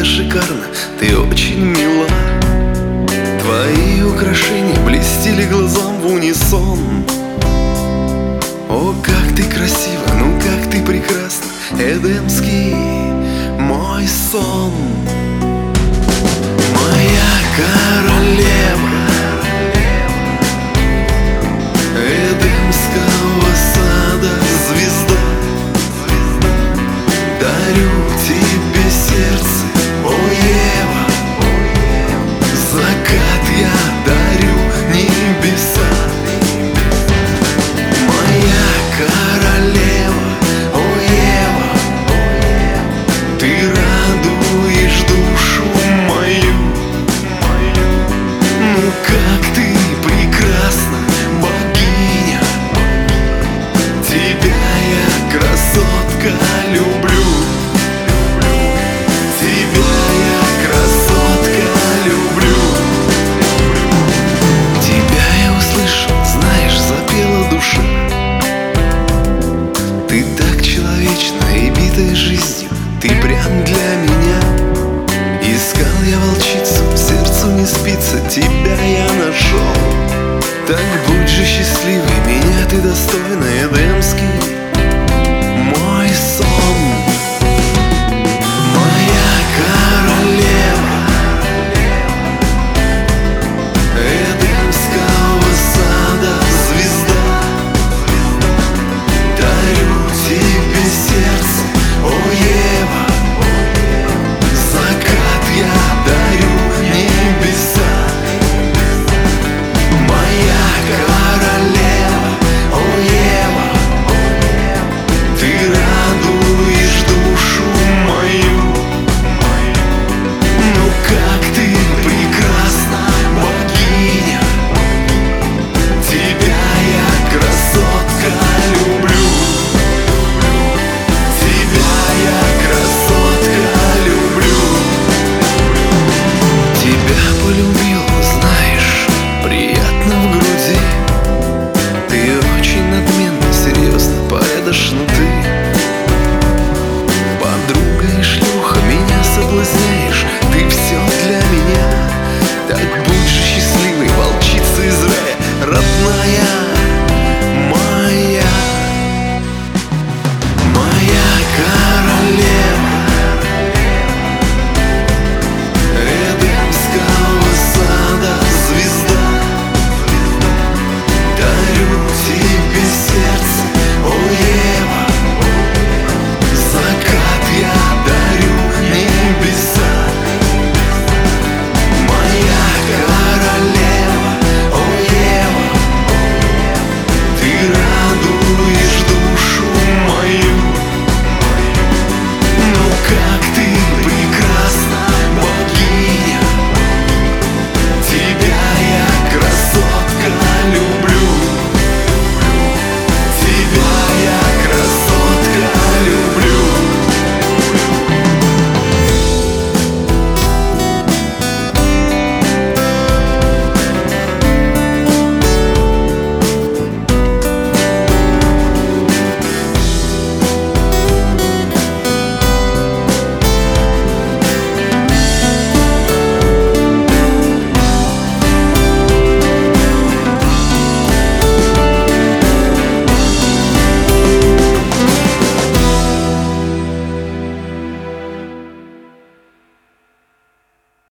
шикарна, ты очень мила. Твои украшения блестели глазам в унисон. О, как ты красива, ну как ты прекрасна, эдемский мой сон. Моя королева эдемского сада, звезда. Дарю тебе сердце, о Ева. Закат я дарю небеса. Моя королева, о Ева, ты радуешь душу мою. Ну как ты прекрасна, богиня. Тебя я, красотка, люблю. Тебя я, красотка, люблю. Тебя я услышал, знаешь, запела душа. Ты так человечна и битая жизнью, ты прям для меня. Искал я волчицу, сердцу не спится, тебя я нашел. Так будь же счастливой, меня ты достойна, эдемский